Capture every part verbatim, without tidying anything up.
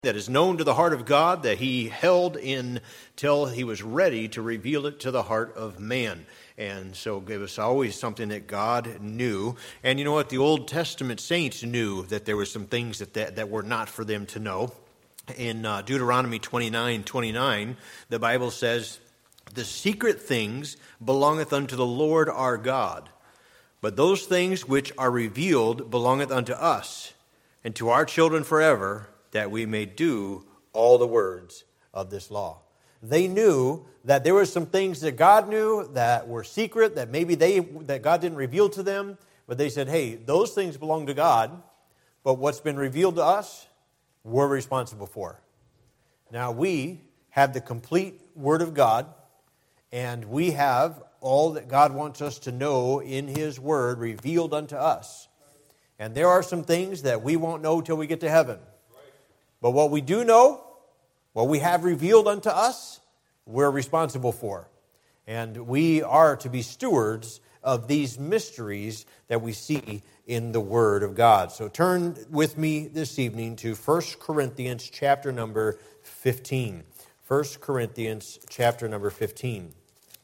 that is known to the heart of God that he held in till he was ready to reveal it to the heart of man. And so it was always something that God knew. And you know what? The Old Testament saints knew that there were some things that, that, that were not for them to know. In uh, Deuteronomy twenty-nine twenty-nine, the Bible says, "The secret things belongeth unto the Lord our God, but those things which are revealed belongeth unto us, and to our children forever, that we may do all the words of this law." They knew that there were some things that God knew that were secret, that maybe they that God didn't reveal to them, but they said, hey, those things belong to God, but what's been revealed to us, we're responsible for. Now we have the complete Word of God, and we have all that God wants us to know in His Word revealed unto us. And there are some things that we won't know till we get to heaven. But what we do know, what we have revealed unto us, we're responsible for. And we are to be stewards of these mysteries that we see in the Word of God. So turn with me this evening to First Corinthians chapter number fifteen. First Corinthians chapter number fifteen.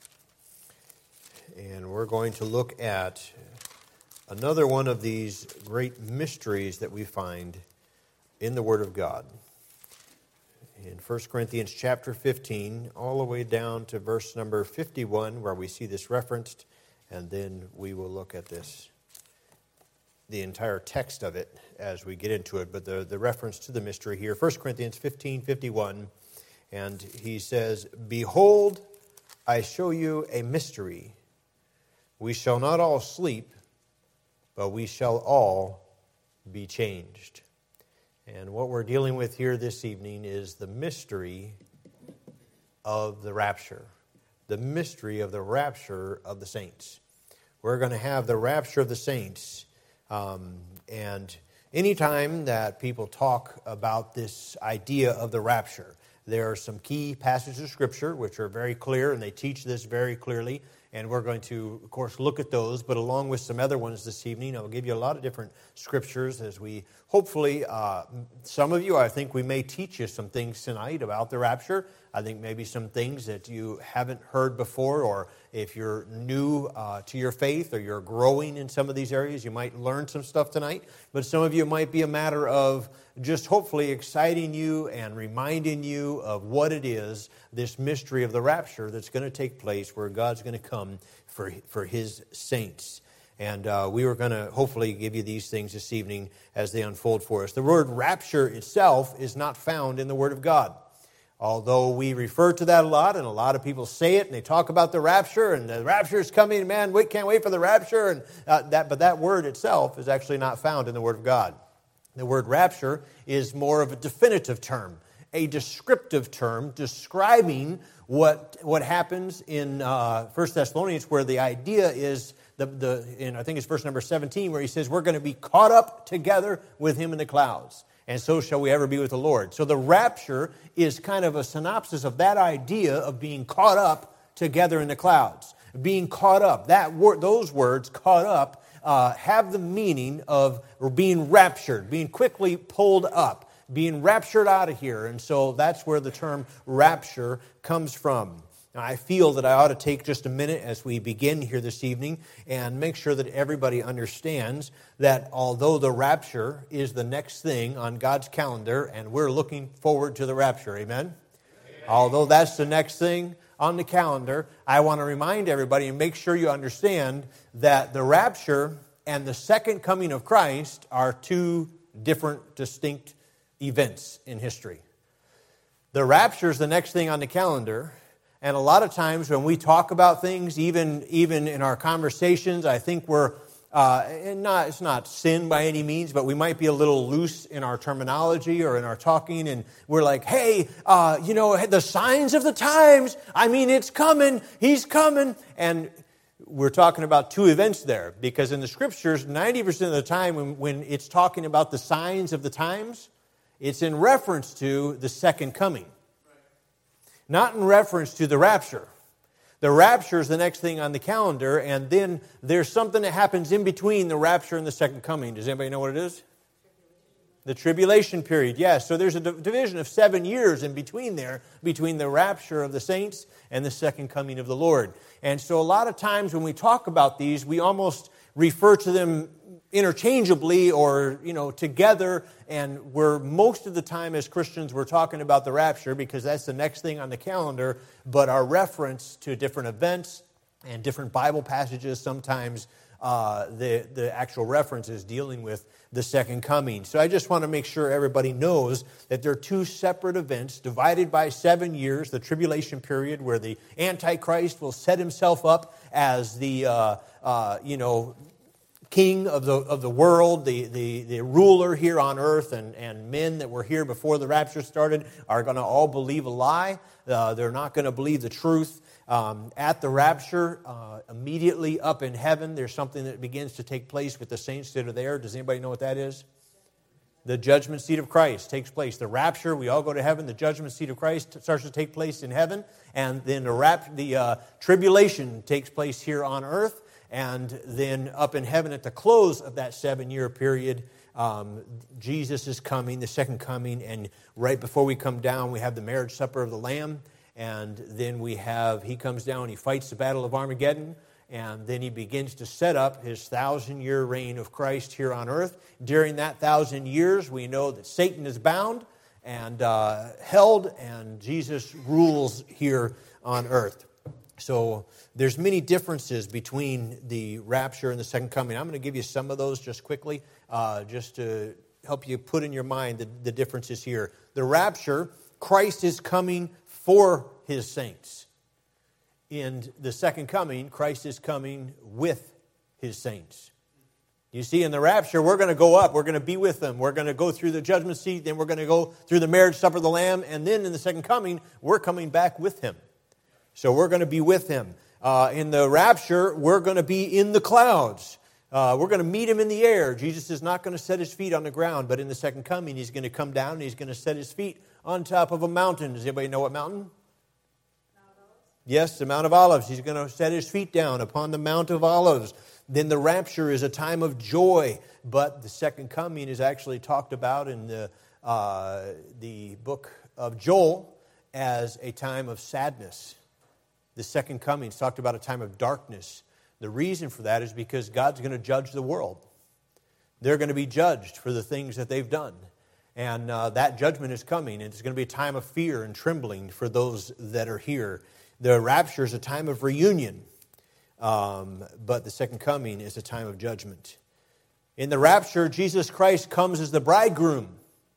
And we're going to look at another one of these great mysteries that we find in the Word of God. In First Corinthians chapter fifteen, all the way down to verse number fifty-one, where we see this referenced, and then we will look at this, the entire text of it as we get into it, but the, the reference to the mystery here, First Corinthians fifteen fifty-one, and he says, "Behold, I show you a mystery. We shall not all sleep, but we shall all be changed." And what we're dealing with here this evening is the mystery of the rapture. The mystery of the rapture of the saints. We're going to have the rapture of the saints. Um, and anytime that people talk about this idea of the rapture, there are some key passages of Scripture which are very clear, and they teach this very clearly. And we're going to, of course, look at those, but along with some other ones this evening, I'll give you a lot of different scriptures as we, hopefully, uh, some of you, I think we may teach you some things tonight about the rapture. I think maybe some things that you haven't heard before, or if you're new uh, to your faith or you're growing in some of these areas, you might learn some stuff tonight. But some of you, it might be a matter of just hopefully exciting you and reminding you of what it is, this mystery of the rapture that's going to take place where God's going to come for, for His saints. And uh, we were going to hopefully give you these things this evening as they unfold for us. The word rapture itself is not found in the Word of God. Although we refer to that a lot, and a lot of people say it, and they talk about the rapture, and the rapture is coming, man, we can't wait for the rapture, and uh, that. But that word itself is actually not found in the Word of God. The word rapture is more of a definitive term, a descriptive term describing what what happens in uh, First Thessalonians, where the idea is the the in I think it's verse number seventeen, where he says we're going to be caught up together with Him in the clouds. And so shall we ever be with the Lord. So the rapture is kind of a synopsis of that idea of being caught up together in the clouds. Being caught up. That word, those words, caught up, uh, have the meaning of being raptured, being quickly pulled up, being raptured out of here. And so that's where the term rapture comes from. Now, I feel that I ought to take just a minute as we begin here this evening and make sure that everybody understands that although the rapture is the next thing on God's calendar, and we're looking forward to the rapture, amen? Amen. Although that's the next thing on the calendar, I want to remind everybody and make sure you understand that the rapture and the second coming of Christ are two different, distinct events in history. The rapture is the next thing on the calendar. And a lot of times when we talk about things, even even in our conversations, I think we're, uh, and not it's not sin by any means, but we might be a little loose in our terminology or in our talking, and we're like, hey, uh, you know, the signs of the times, I mean, it's coming, He's coming. And we're talking about two events there, because in the Scriptures, ninety percent of the time when, when it's talking about the signs of the times, it's in reference to the second coming. Not in reference to the rapture. The rapture is the next thing on the calendar, and then there's something that happens in between the rapture and the second coming. Does anybody know what it is? The tribulation period, yes. So there's a division of seven years in between there, between the rapture of the saints and the second coming of the Lord. And so a lot of times when we talk about these, we almost refer to them interchangeably or, you know, together. And we're most of the time as Christians, we're talking about the rapture because that's the next thing on the calendar. But our reference to different events and different Bible passages sometimes Uh, the, the actual reference is dealing with the second coming. So I just want to make sure everybody knows that there are two separate events divided by seven years, the tribulation period where the Antichrist will set himself up as the, uh, uh, you know, king of the of the world, the, the, the ruler here on earth, and, and men that were here before the rapture started are going to all believe a lie. Uh, they're not going to believe the truth. Um, at the rapture, uh, immediately up in heaven, there's something that begins to take place with the saints that are there. Does anybody know what that is? The judgment seat of Christ takes place. The rapture, we all go to heaven. The judgment seat of Christ starts to take place in heaven. And then the, rap- the uh, tribulation takes place here on earth. And then up in heaven at the close of that seven-year period, um, Jesus is coming, the second coming. And right before we come down, we have the marriage supper of the Lamb. And then we have, he comes down, he fights the battle of Armageddon, and then he begins to set up his thousand-year reign of Christ here on earth. During that thousand years, we know that Satan is bound and uh, held, and Jesus rules here on earth. So there's many differences between the rapture and the second coming. I'm going to give you some of those just quickly, uh, just to help you put in your mind the, the differences here. The rapture, Christ is coming for his saints. In the second coming, Christ is coming with his saints. You see, in the rapture, we're going to go up. We're going to be with them. We're going to go through the judgment seat. Then we're going to go through the marriage supper of the Lamb. And then in the second coming, we're coming back with him. So we're going to be with him. Uh, in the rapture, we're going to be in the clouds. Uh, we're going to meet him in the air. Jesus is not going to set his feet on the ground. But in the second coming, he's going to come down and he's going to set his feet on top of a mountain. Does anybody know what mountain? Mount yes, the Mount of Olives. He's going to set his feet down upon the Mount of Olives. Then the rapture is a time of joy, but the second coming is actually talked about in the uh, the book of Joel as a time of sadness. The second coming is talked about a time of darkness. The reason for that is because God's going to judge the world. They're going to be judged for the things that they've done. And uh, that judgment is coming, and it's going to be a time of fear and trembling for those that are here. The rapture is a time of reunion, um, but the second coming is a time of judgment. In the rapture, Jesus Christ comes as the bridegroom.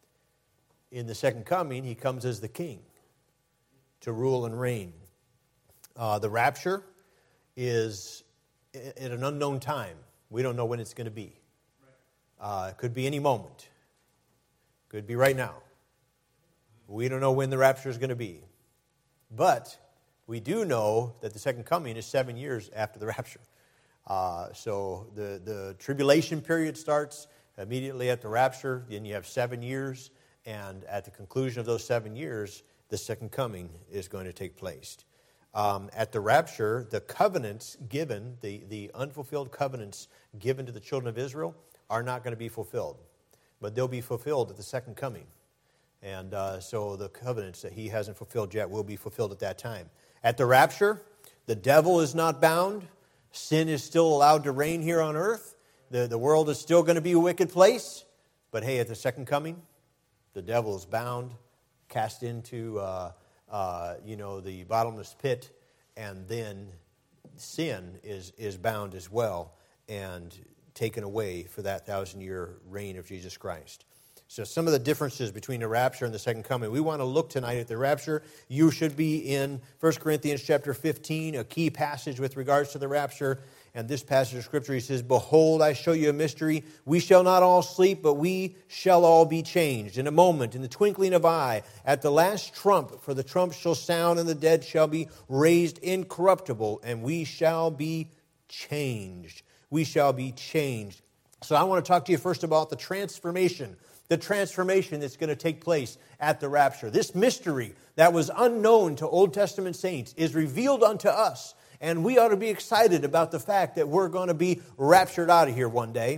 In the second coming, he comes as the king to rule and reign. Uh, the rapture is at an unknown time. We don't know when it's going to be. Uh, it could be any moment. Could be right now. We don't know when the rapture is going to be. But we do know that the second coming is seven years after the rapture. Uh, so the, the tribulation period starts immediately at the rapture. Then you have seven years. And at the conclusion of those seven years, the second coming is going to take place. Um, at the rapture, the covenants given, the, the unfulfilled covenants given to the children of Israel are not going to be fulfilled. But they'll be fulfilled at the second coming. And uh, so the covenants that he hasn't fulfilled yet will be fulfilled at that time. At the rapture, the devil is not bound. Sin is still allowed to reign here on earth. The, the world is still going to be a wicked place. But hey, at the second coming, the devil is bound, cast into uh, uh, you know the bottomless pit, and then sin is, is bound as well and taken away for that thousand-year reign of Jesus Christ. So some of the differences between the rapture and the second coming. We want to look tonight at the rapture. You should be in First Corinthians chapter fifteen, a key passage with regards to the rapture. And this passage of Scripture, he says, "Behold, I show you a mystery. We shall not all sleep, but we shall all be changed. In a moment, in the twinkling of an eye, at the last trump, for the trump shall sound, and the dead shall be raised incorruptible, and we shall be changed." We shall be changed. So I want to talk to you first about the transformation. The transformation that's going to take place at the rapture. This mystery that was unknown to Old Testament saints is revealed unto us. And we ought to be excited about the fact that we're going to be raptured out of here one day.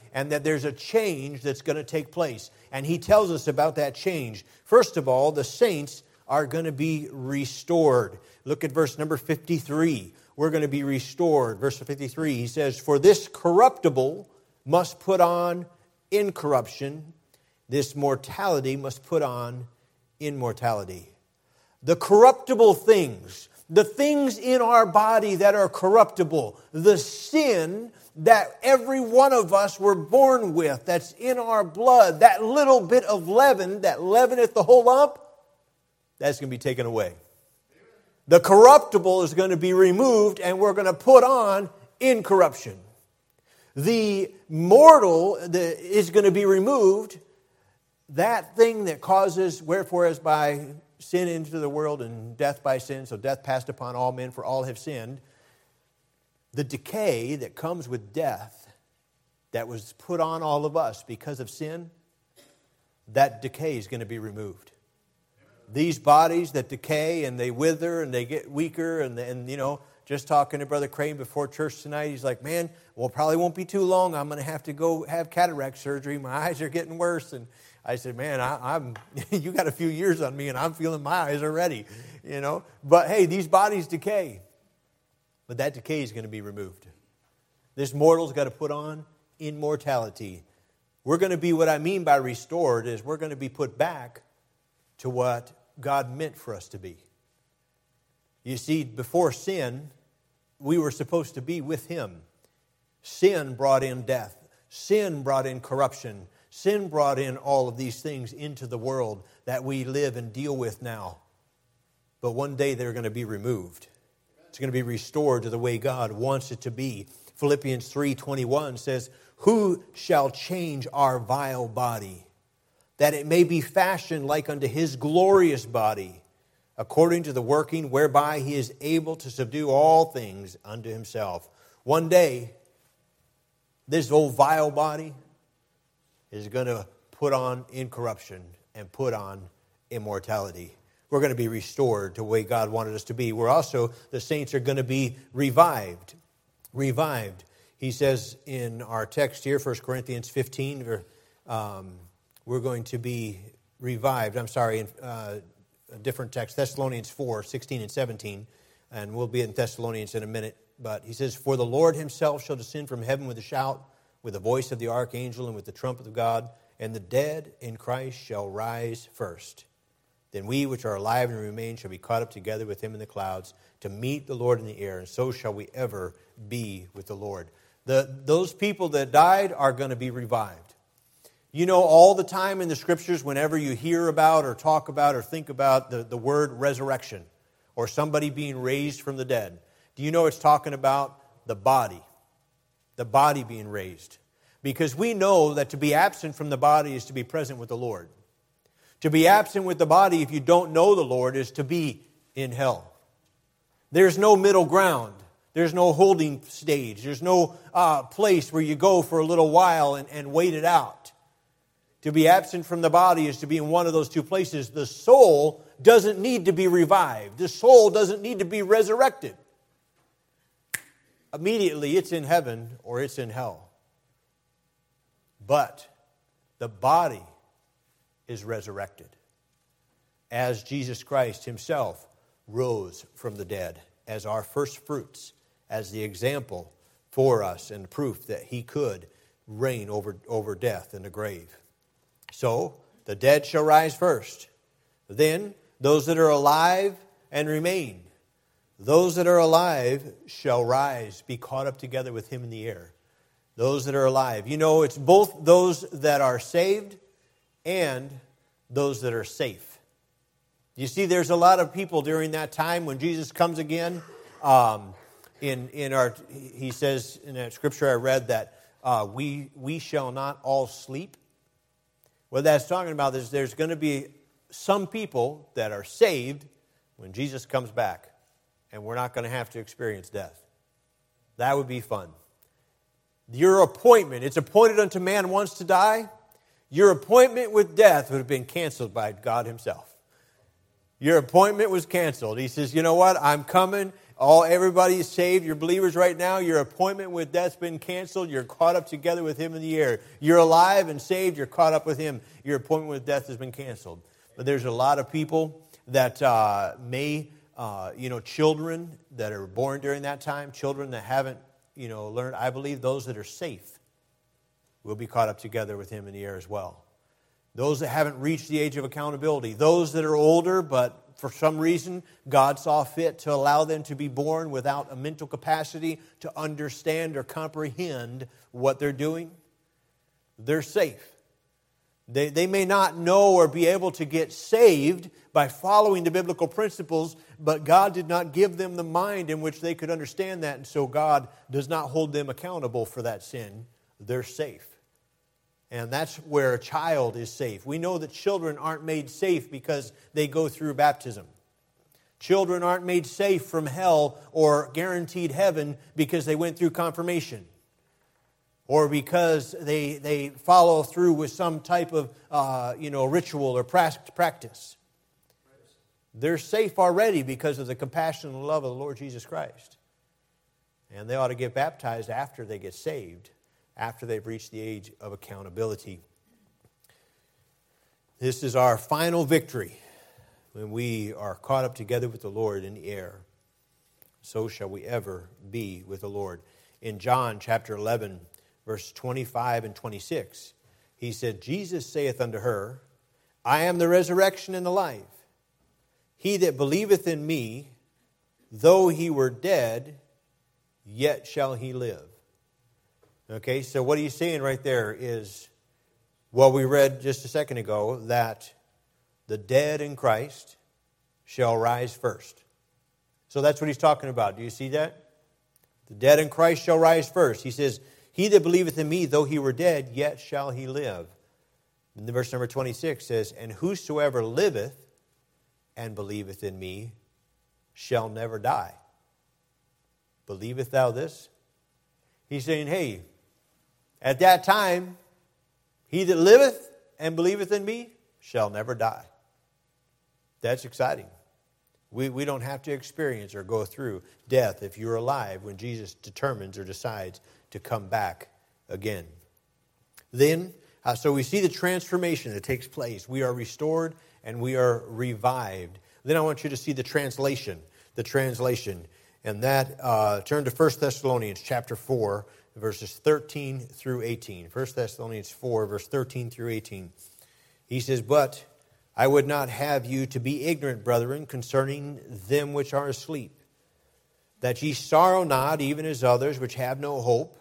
and that there's a change that's going to take place. And he tells us about that change. First of all, the saints are going to be restored. Look at verse number fifty-three. We're going to be restored. Verse fifty-three, he says, "For this corruptible must put on incorruption. This mortality must put on immortality." The corruptible things, the things in our body that are corruptible, the sin that every one of us were born with, that's in our blood, that little bit of leaven that leaveneth the whole lump, that's going to be taken away. The corruptible is going to be removed, and we're going to put on incorruption. The mortal is going to be removed. That thing that causes, wherefore as by sin into the world and death by sin, so death passed upon all men, for all have sinned. The decay that comes with death that was put on all of us because of sin, that decay is going to be removed. These bodies that decay and they wither and they get weaker, and, and you know, just talking to Brother Crane before church tonight, he's like, man, well, it probably won't be too long. I'm going to have to go have cataract surgery. My eyes are getting worse. And I said, man, I, I'm you got a few years on me, and I'm feeling my eyes already, you know. But hey, these bodies decay. But that decay is going to be removed. This mortal's got to put on immortality. We're going to be, what I mean by restored is we're going to be put back to what God meant for us to be. You see, before sin, we were supposed to be with Him. Sin brought in death. Sin brought in corruption. Sin brought in all of these things into the world that we live and deal with now. But one day they're going to be removed. It's going to be restored to the way God wants it to be. Philippians three twenty-one says, "Who shall change our vile body, that it may be fashioned like unto His glorious body, according to the working whereby He is able to subdue all things unto Himself." One day, this old vile body is going to put on incorruption and put on immortality. We're going to be restored to the way God wanted us to be. We're also, the saints are going to be revived. Revived. He says in our text here, First Corinthians fifteen, um, we're going to be revived. I'm sorry, in uh, a different text, Thessalonians four, sixteen and seventeen. And we'll be in Thessalonians in a minute. But he says, "For the Lord Himself shall descend from heaven with a shout, with the voice of the archangel, and with the trumpet of God, and the dead in Christ shall rise first. Then we which are alive and remain shall be caught up together with Him in the clouds to meet the Lord in the air, and so shall we ever be with the Lord." The, those people that died are going to be revived. You know, all the time in the Scriptures, whenever you hear about or talk about or think about the, the word resurrection or somebody being raised from the dead, do you know it's talking about the body? The body being raised. Because we know that to be absent from the body is to be present with the Lord. To be absent with the body, if you don't know the Lord, is to be in hell. There's no middle ground. There's no holding stage. There's no uh, place where you go for a little while and, and wait it out. To be absent from the body is to be in one of those two places. The soul doesn't need to be revived. The soul doesn't need to be resurrected. Immediately it's in heaven or it's in hell. But the body is resurrected as Jesus Christ Himself rose from the dead as our first fruits, as the example for us and proof that He could reign over, over death and the grave. So the dead shall rise first. Then those that are alive and remain, those that are alive shall rise, be caught up together with Him in the air. Those that are alive. You know, it's both those that are saved and those that are safe. You see, there's a lot of people during that time when Jesus comes again. Um, in in our, He says in that scripture I read that uh, we we shall not all sleep. What that's talking about is there's going to be some people that are saved when Jesus comes back, and we're not going to have to experience death. That would be fun. Your appointment, it's appointed unto man once to die. Your appointment with death would have been canceled by God Himself. Your appointment was canceled. He says, you know what? I'm coming. All everybody is saved. You're believers right now. Your appointment with death's been canceled. You're caught up together with Him in the air. You're alive and saved. You're caught up with Him. Your appointment with death has been canceled. But there's a lot of people that uh, may, uh, you know, children that are born during that time, children that haven't, you know, learned. I believe those that are safe will be caught up together with Him in the air as well. Those that haven't reached the age of accountability. Those that are older, but for some reason, God saw fit to allow them to be born without a mental capacity to understand or comprehend what they're doing. They're safe. They, they may not know or be able to get saved by following the biblical principles, but God did not give them the mind in which they could understand that, and so God does not hold them accountable for that sin. They're safe. And that's where a child is safe. We know that children aren't made safe because they go through baptism. Children aren't made safe from hell or guaranteed heaven because they went through confirmation, or because they they follow through with some type of uh, you know ritual or practice. They're safe already because of the compassion and love of the Lord Jesus Christ. And they ought to get baptized after they get saved, after they've reached the age of accountability. This is our final victory when we are caught up together with the Lord in the air. So shall we ever be with the Lord. In John chapter eleven, verse twenty-five and twenty-six, he said, Jesus saith unto her, I am the resurrection and the life. He that believeth in me, though he were dead, yet shall he live. Okay, so what he's saying right there is, well, we read just a second ago that the dead in Christ shall rise first. So that's what he's talking about. Do you see that? The dead in Christ shall rise first. He says, he that believeth in me, though he were dead, yet shall he live. And the verse number twenty-six says, and whosoever liveth and believeth in me shall never die. Believeth thou this? He's saying, hey, at that time, he that liveth and believeth in me shall never die. That's exciting. We, we don't have to experience or go through death if you're alive when Jesus determines or decides to come back again. Then, uh, so we see the transformation that takes place. We are restored and we are revived. Then I want you to see the translation. The translation. And that, uh, turn to First Thessalonians chapter four, verses thirteen through eighteen. First Thessalonians four, verse thirteen through eighteen. He says, but I would not have you to be ignorant, brethren, concerning them which are asleep, that ye sorrow not, even as others which have no hope.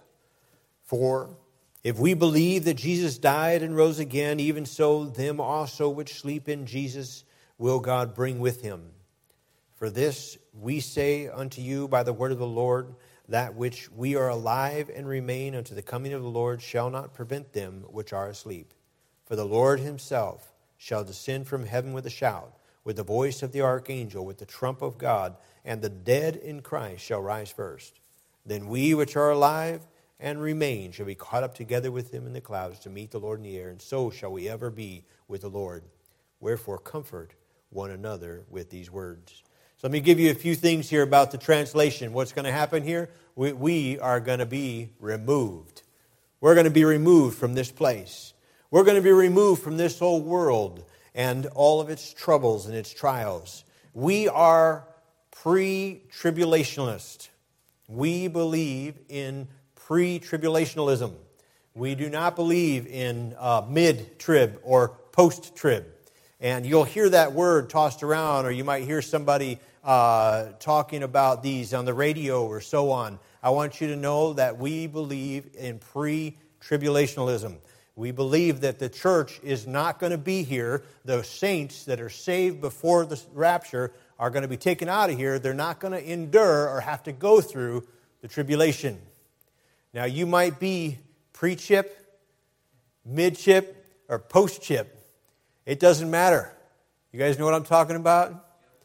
For if we believe that Jesus died and rose again, even so them also which sleep in Jesus will God bring with him. For this we say unto you by the word of the Lord, that which we are alive and remain unto the coming of the Lord shall not prevent them which are asleep. For the Lord himself shall descend from heaven with a shout, with the voice of the archangel, with the trump of God, and the dead in Christ shall rise first. Then we which are alive and remain shall be caught up together with them in the clouds to meet the Lord in the air, and so shall we ever be with the Lord. Wherefore comfort one another with these words. So let me give you a few things here about the translation. What's going to happen here? We, we are going to be removed. We're going to be removed from this place. We're going to be removed from this whole world and all of its troubles and its trials. We are pre-tribulationist. We believe in pre-tribulationalism. We do not believe in uh, mid-trib or post-trib. And you'll hear that word tossed around, or you might hear somebody uh, talking about these on the radio or so on. I want you to know that we believe in pre-tribulationalism. We believe that the church is not going to be here. The saints that are saved before the rapture are going to be taken out of here. They're not going to endure or have to go through the tribulation. Now, you might be pre-chip, mid-chip, or post-chip. It doesn't matter. You guys know what I'm talking about?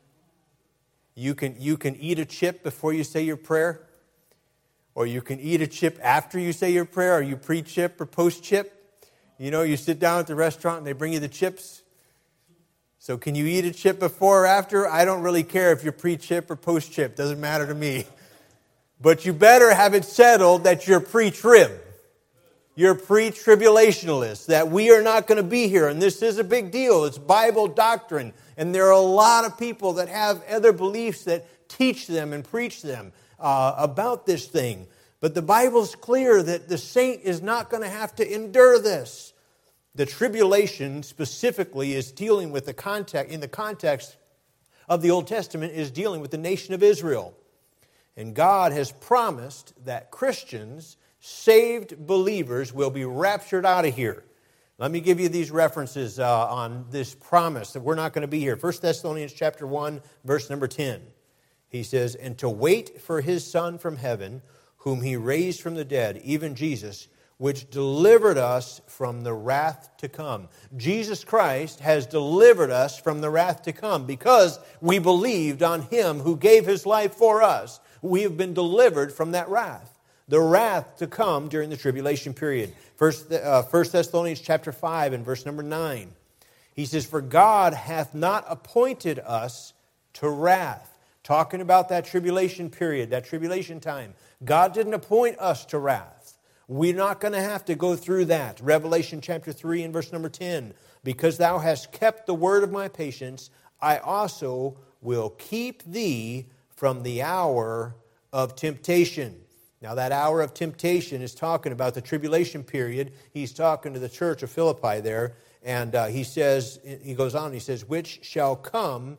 You can, you can eat a chip before you say your prayer, or you can eat a chip after you say your prayer. Are you pre-chip or post-chip? You know, you sit down at the restaurant and they bring you the chips. So can you eat a chip before or after? I don't really care if you're pre-chip or post-chip. Doesn't matter to me. But you better have it settled that you're pre-trib. You're pre-tribulationalist, that we are not going to be here. And this is a big deal. It's Bible doctrine. And there are a lot of people that have other beliefs that teach them and preach them uh, about this thing. But the Bible's clear that the saint is not going to have to endure this. The tribulation specifically is dealing with the context, in the context of the Old Testament, is dealing with the nation of Israel. And God has promised that Christians, saved believers, will be raptured out of here. Let me give you these references uh, on this promise that we're not going to be here. First Thessalonians chapter one, verse number ten. He says, "And to wait for his Son from heaven, whom he raised from the dead, even Jesus, which delivered us from the wrath to come." Jesus Christ has delivered us from the wrath to come because we believed on him who gave his life for us. We have been delivered from that wrath. The wrath to come during the tribulation period. First, uh, First Thessalonians chapter five and verse number nine. He says, "For God hath not appointed us to wrath." Talking about that tribulation period, that tribulation time. God didn't appoint us to wrath. We're not going to have to go through that. Revelation chapter three and verse number ten. "Because thou hast kept the word of my patience, I also will keep thee from the hour of temptation." Now that hour of temptation is talking about the tribulation period. He's talking to the church of Philippi there. And uh, he says, he goes on, he says, "Which shall come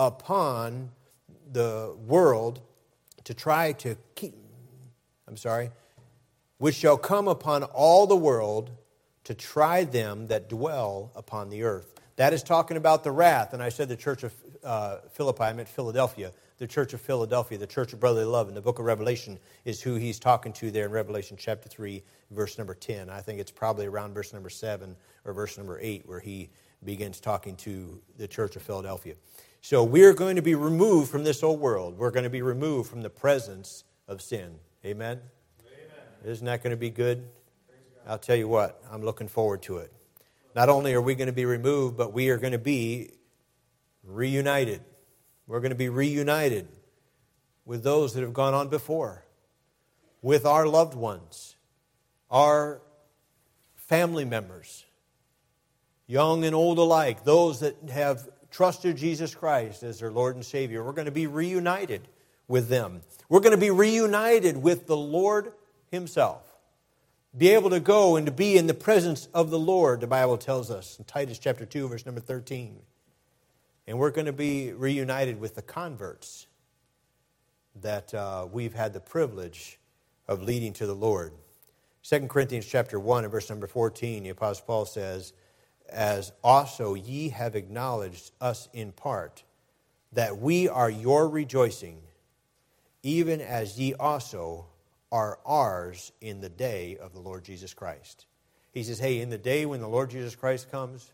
upon the world to try to keep," I'm sorry, "which shall come upon all the world to try them that dwell upon the earth." That is talking about the wrath. And I said the church of uh, Philippi, I meant Philadelphia. The church of Philadelphia, the church of brotherly love in the book of Revelation is who he's talking to there in Revelation chapter three, verse number ten. I think it's probably around verse number seven or verse number eight where he begins talking to the church of Philadelphia. So we're going to be removed from this old world. We're going to be removed from the presence of sin. Amen? Amen. Isn't that going to be good? I'll tell you what, I'm looking forward to it. Not only are we going to be removed, but we are going to be reunited. We're going to be reunited with those that have gone on before, with our loved ones, our family members, young and old alike, those that have trusted Jesus Christ as their Lord and Savior. We're going to be reunited with them. We're going to be reunited with the Lord himself. Be able to go and to be in the presence of the Lord, the Bible tells us in Titus chapter two, verse number thirteen. And we're going to be reunited with the converts that uh, we've had the privilege of leading to the Lord. Second Corinthians chapter one and verse number fourteen, the Apostle Paul says, "As also ye have acknowledged us in part, that we are your rejoicing, even as ye also are ours in the day of the Lord Jesus Christ." He says, hey, in the day when the Lord Jesus Christ comes,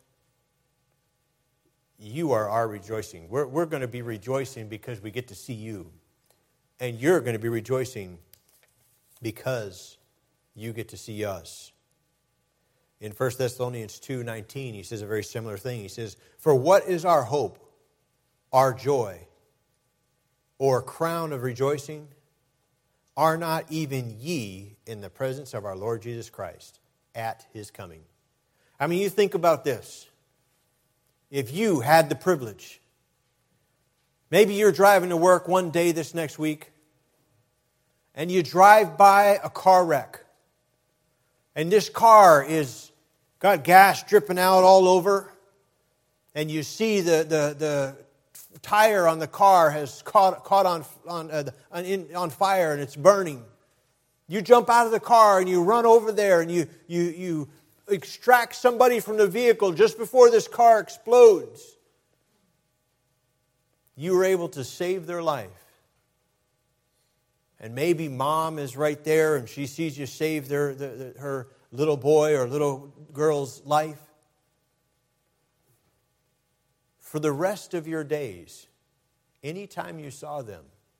you are our rejoicing. We're, we're going to be rejoicing because we get to see you. And you're going to be rejoicing because you get to see us. In First Thessalonians two nineteen, he says a very similar thing. He says, "For what is our hope, our joy, or crown of rejoicing? Are not even ye in the presence of our Lord Jesus Christ at his coming?" I mean, you think about this. If you had the privilege, maybe you're driving to work one day this next week, and you drive by a car wreck, and this car is got gas dripping out all over, and you see the the, the tire on the car has caught caught on on uh, on, in, on fire and it's burning. You jump out of the car and you run over there and you you you extract somebody from the vehicle just before this car explodes. You were able to save their life. And maybe mom is right there and she sees you save their, the, the, her little boy or little girl's life. For the rest of your days, anytime you saw them,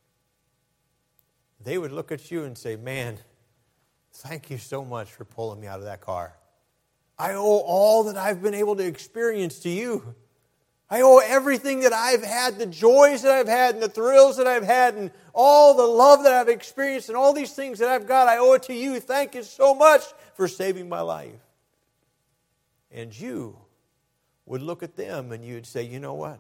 they would look at you and say, "Man, thank you so much for pulling me out of that car. I owe all that I've been able to experience to you. I owe everything that I've had, the joys that I've had and the thrills that I've had and all the love that I've experienced and all these things that I've got, I owe it to you. Thank you so much for saving my life. And you would look at them and you'd say, you know what?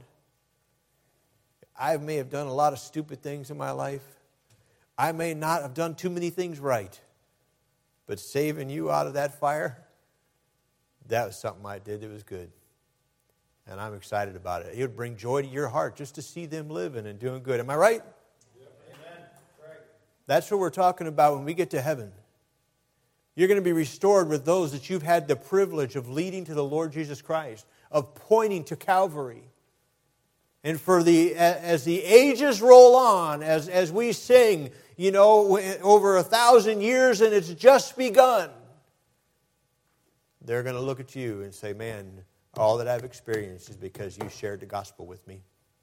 I may have done a lot of stupid things in my life. I may not have done too many things right. But saving you out of that fire, that was something I did that was good. And I'm excited about it. It would bring joy to your heart just to see them living and doing good. Am I right? Yep. Amen. Right. That's what we're talking about when we get to heaven. You're going to be restored with those that you've had the privilege of leading to the Lord Jesus Christ, of pointing to Calvary. And for the as the ages roll on, as, as we sing, you know, over a thousand years and it's just begun, they're going to look at you and say, man, all that I've experienced is because you shared the gospel with me.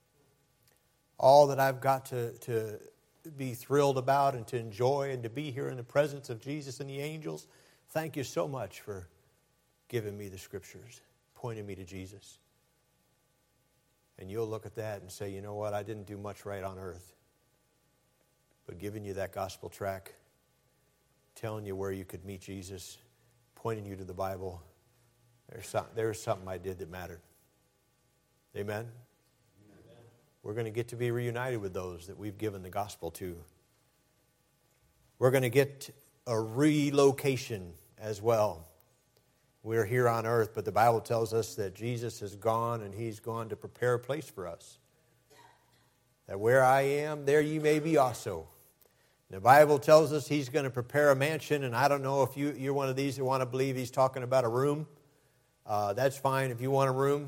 All that I've got to, to be thrilled about and to enjoy and to be here in the presence of Jesus and the angels, thank you so much for giving me the scriptures, pointing me to Jesus. And you'll look at that and say, you know what, I didn't do much right on earth. But giving you that gospel tract, telling you where you could meet Jesus, pointing you to the Bible, there's, some, there's something I did that mattered. Amen? Amen? We're going to get to be reunited with those that we've given the gospel to. We're going to get a relocation as well. We're here on earth, but the Bible tells us that Jesus has gone and He's gone to prepare a place for us. That where I am, there you may be also. The Bible tells us He's going to prepare a mansion, and I don't know if you, you're one of these who want to believe He's talking about a room. Uh, that's fine if you want a room.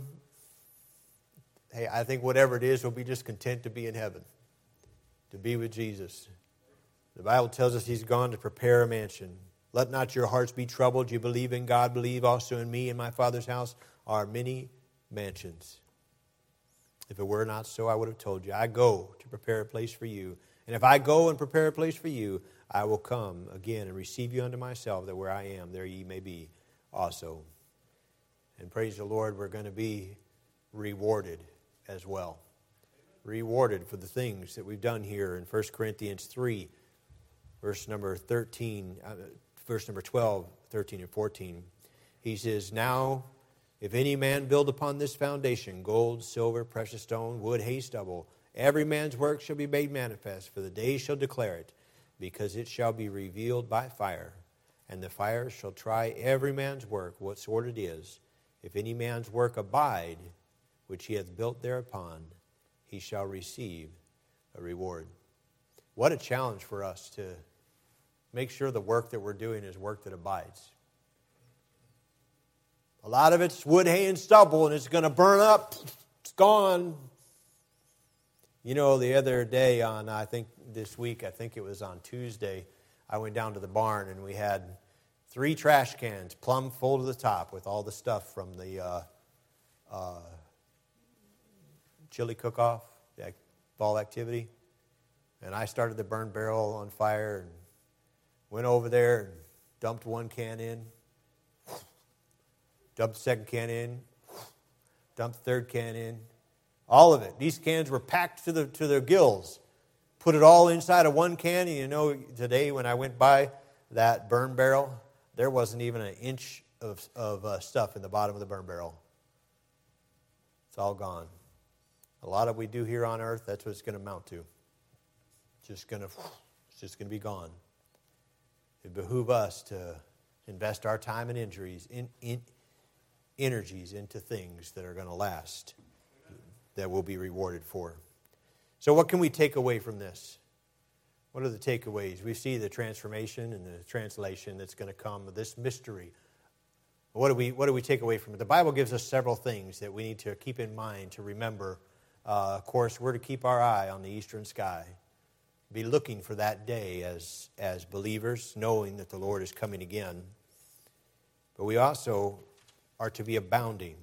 Hey, I think whatever it is, we'll be just content to be in heaven, to be with Jesus. The Bible tells us He's gone to prepare a mansion. Let not your hearts be troubled. You believe in God, believe also in me. In my Father's house are many mansions. If it were not so, I would have told you. I go to prepare a place for you. And if I go and prepare a place for you, I will come again and receive you unto myself, that where I am, there ye may be also. And praise the Lord, we're going to be rewarded as well. Rewarded for the things that we've done here in First Corinthians three, verse number thirteen, uh, verse number twelve, thirteen, and fourteen. He says, now, if any man build upon this foundation, gold, silver, precious stone, wood, hay, stubble, every man's work shall be made manifest, for the day shall declare it, because it shall be revealed by fire. And the fire shall try every man's work, what sort it is. If any man's work abide, which he hath built thereupon, he shall receive a reward. What a challenge for us to make sure the work that we're doing is work that abides. A lot of it's wood, hay, and stubble, and it's going to burn up. It's gone. You know, the other day on, I think this week, I think it was on Tuesday, I went down to the barn and we had three trash cans, plumb full to the top with all the stuff from the uh, uh, chili cook-off, the fall activity. And I started the burn barrel on fire and went over there and dumped one can in, dumped the second can in, dumped the third can in. All of it. These cans were packed to the to their gills. Put it all inside of one can. And you know, today when I went by that burn barrel, there wasn't even an inch of, of uh, stuff in the bottom of the burn barrel. It's all gone. A lot of what we do here on earth, that's what it's going to amount to. Just going to, it's just going to be gone. It behooves us to invest our time and injuries, in, in, energies into things that are going to last, that we'll be rewarded for. So what can we take away from this? What are the takeaways? We see the transformation and the translation that's going to come of this mystery. What do we what do we take away from it? The Bible gives us several things that we need to keep in mind, to remember. Uh, of course, we're to keep our eye on the eastern sky. Be looking for that day as, as believers, knowing that the Lord is coming again. But we also are to be abounding.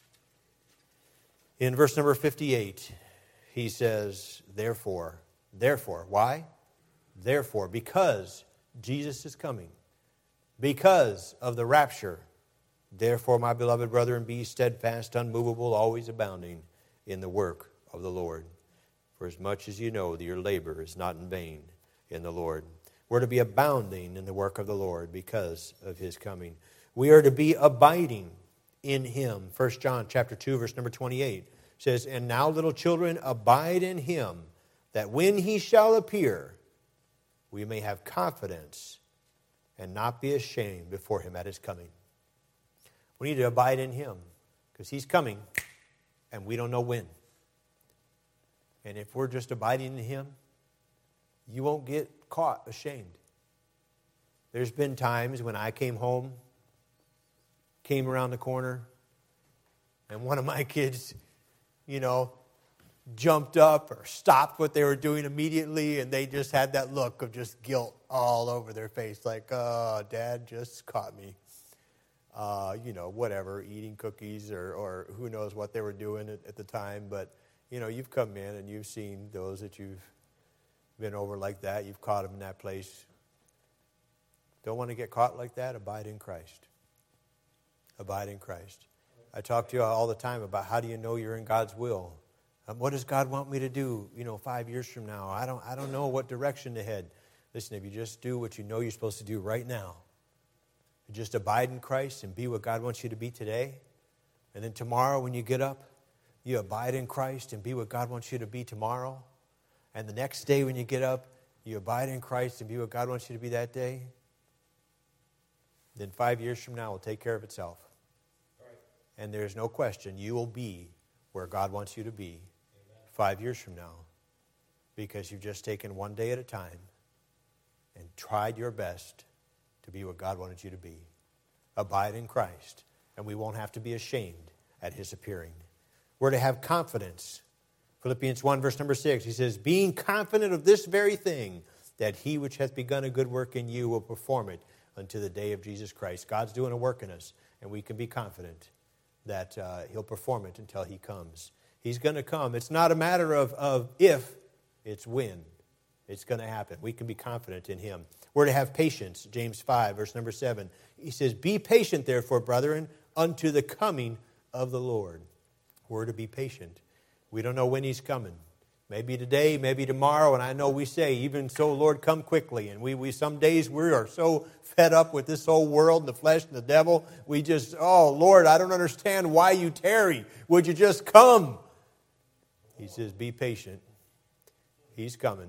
In verse number fifty-eight, he says, therefore, therefore, why? Therefore, because Jesus is coming, because of the rapture, therefore, my beloved brethren, be steadfast, unmovable, always abounding in the work of the Lord. For as much as you know that your labor is not in vain in the Lord. We're to be abounding in the work of the Lord because of his coming. We are to be abiding in him. First John chapter two, verse number twenty-eight says, "And now, little children, abide in him, that when he shall appear, we may have confidence and not be ashamed before him at his coming." We need to abide in him because he's coming and we don't know when. And if we're just abiding in him, you won't get caught ashamed. There's been times when I came home, came around the corner, and one of my kids, you know, jumped up or stopped what they were doing immediately, and they just had that look of just guilt all over their face, like, "Oh, Dad just caught me." Uh, you know, whatever, eating cookies or, or who knows what they were doing at, at the time. But, you know, you've come in and you've seen those that you've been over like that. You've caught them in that place. Don't want to get caught like that? Abide in Christ. Abide in Christ. I talk to you all the time about how do you know you're in God's will? Um, what does God want me to do, you know, five years from now? I don't, I don't know what direction to head. Listen, if you just do what you know you're supposed to do right now, just abide in Christ and be what God wants you to be today. And then tomorrow when you get up, you abide in Christ and be what God wants you to be tomorrow. And the next day when you get up, you abide in Christ and be what God wants you to be that day. Then five years from now, it will take care of itself. Right. And there's no question you will be where God wants you to be. Amen. Five years from now. Because you've just taken one day at a time and tried your best to be what God wanted you to be. Abide in Christ, and we won't have to be ashamed at his appearing. We're to have confidence. Philippians one, verse number six, he says, "Being confident of this very thing, that he which hath begun a good work in you will perform it unto the day of Jesus Christ." God's doing a work in us, and we can be confident that uh, he'll perform it until he comes. He's going to come. It's not a matter of, of if, it's when. It's going to happen. We can be confident in him. We're to have patience. James five, verse number seven. He says, "Be patient, therefore, brethren, unto the coming of the Lord." We're to be patient. We don't know when he's coming. Maybe today, maybe tomorrow, and I know we say, "Even so, Lord, come quickly." And we, we some days we are so fed up with this whole world and the flesh and the devil. We just, "Oh, Lord, I don't understand why you tarry. Would you just come?" He says, "Be patient. He's coming."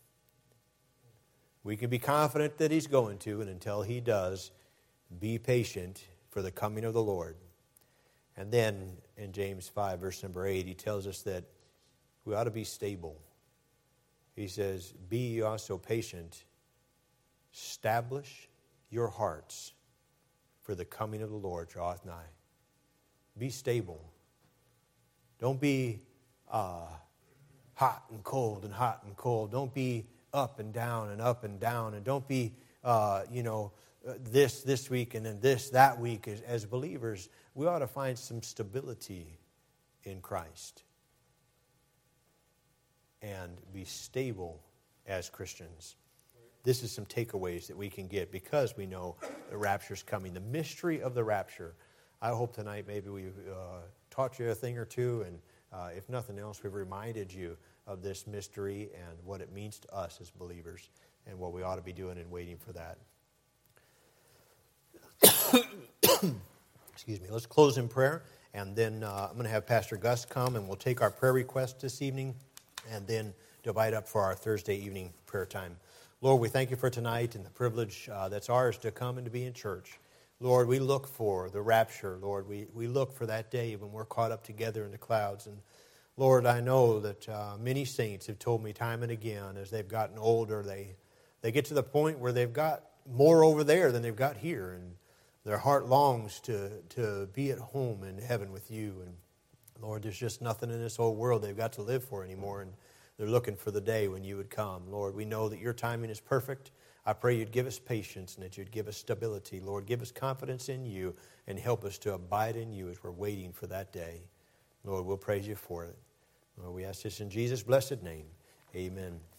We can be confident that he's going to, and until he does, be patient for the coming of the Lord. And then in James five, verse number eight, he tells us that we ought to be stable. He says, "Be ye also patient, establish your hearts, for the coming of the Lord draweth nigh." Be stable. Don't be uh, hot and cold and hot and cold. Don't be up and down and up and down. And don't be, uh, you know, this this week and then this that week. As, as believers, we ought to find some stability in Christ and be stable as Christians. This is some takeaways that we can get because we know the rapture's coming. The mystery of the rapture. I hope tonight maybe we've uh, taught you a thing or two, and uh, if nothing else, we've reminded you of this mystery and what it means to us as believers and what we ought to be doing and waiting for that. Excuse me. Let's close in prayer, and then uh, I'm going to have Pastor Gus come, and we'll take our prayer requests this evening and then divide up for our Thursday evening prayer time. Lord, we thank you for tonight and the privilege uh, that's ours to come and to be in church. Lord, we look for the rapture. Lord, we, we look for that day when we're caught up together in the clouds. And Lord, I know that uh, many saints have told me time and again as they've gotten older, they they get to the point where they've got more over there than they've got here, and their heart longs to, to be at home in heaven with you. And Lord, there's just nothing in this whole world they've got to live for anymore, and they're looking for the day when you would come. Lord, we know that your timing is perfect. I pray you'd give us patience and that you'd give us stability. Lord, give us confidence in you and help us to abide in you as we're waiting for that day. Lord, we'll praise you for it. Lord, we ask this in Jesus' blessed name. Amen.